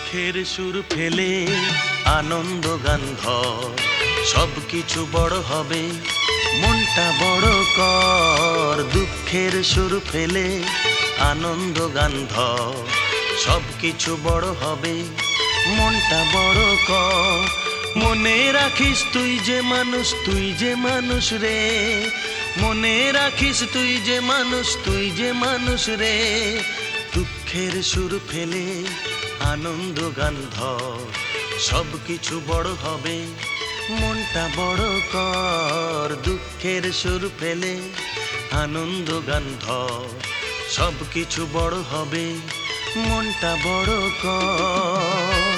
দুঃখের সুর ফেলে আনন্দ গান ধর, সব কিছু বড় হবে, মনটা বড় কর। দুঃখের সুর ফেলে আনন্দ গান ধর, সব কিছু বড় হবে, মনটা বড় কর। মনে রাখিস তুই যে মানুষ, তুই যে মানুষ রে। মনে রাখিস তুই যে মানুষ, তুই যে মানুষ রে। দুঃখের সুর ফেলে আনন্দ গান ধর, সব কিছু বড় হবে, মনটা বড় কর। দুঃখের সুর ফেলে আনন্দ গান ধর, সব কিছু বড় হবে, মনটা বড় কর।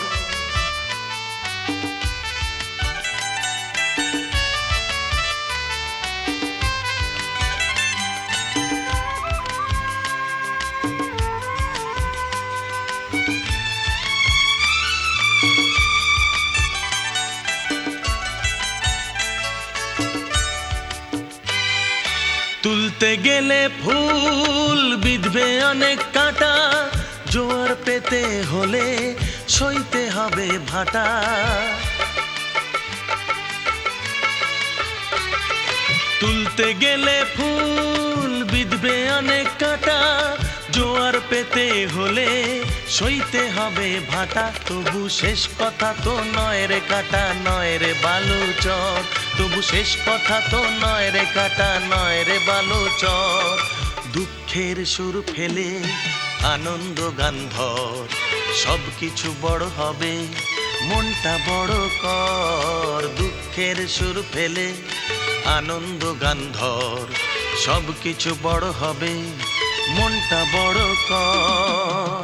তুলতে গেলে ফুল বিঁধবে অনেক কাঁটা, জোয়ার পেতে হলে সইতে হবে ভাটা। তুলতে গেলে ফুল বিঁধবে অনেক কাঁটা, জোয়ার পেতে হলে সইতে হবে ভাটা। তবু শেষ কথা তো নয় রে কাটা, নয় রে বালুচর। তবু শেষ কথা তো নয় রে কাটা, নয় রে বালুচর। দুঃখের সুর ফেলে আনন্দ গান ধর, সব কিছু বড় হবে, মনটা বড় কর। দুঃখের সুর ফেলে আনন্দ গান ধর, সব কিছু বড় হবে, মনটা বড় কর।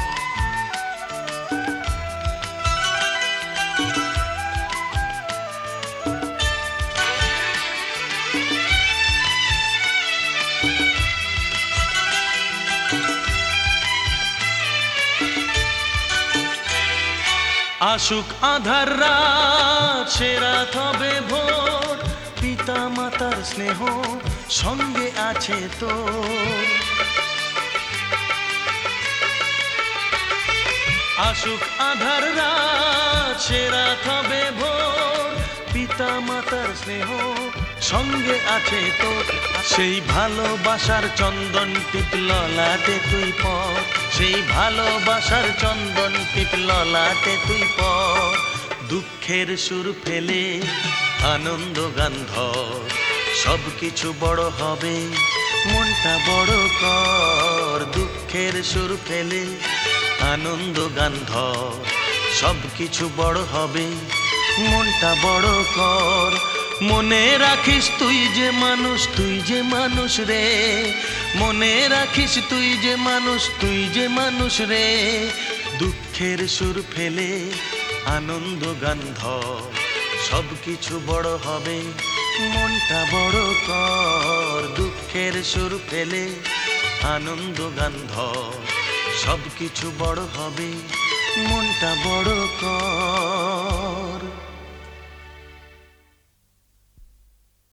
আসুক আধার রাত, সে রাত হবে ভোর। পিতা মাতার স্নেহ সঙ্গে আছে তোর। আসুক আধার রাত, সে রাত হবে ভোর। পিতা মাতার স্নেহ সঙ্গে আছে তোর। সেই ভালোবাসার চন্দন টিপ ললাটে তুই পর, সেই ভালোবাসার চন্দন টিপ ললাটে তুই পর। দুঃখের সুর ফেলে আনন্দ গান ধর, সব কিছু বড় হবে, মনটা বড় কর। দুঃখের সুর ফেলে আনন্দ গান ধর, সব কিছু বড় হবে, মনটা বড় কর। মনে রাখিস তুই যে মানুষ, তুই যে মানুষ রে। মনে রাখিস তুই যে মানুষ, তুই যে মানুষ রে। দুঃখের সুর ফেলে আনন্দ গান ধর, সব কিছু বড় হবে, মনটা বড় কর। দুঃখের সুর ফেলে আনন্দ গান ধর, সব কিছু বড় হবে, মনটা বড় কর।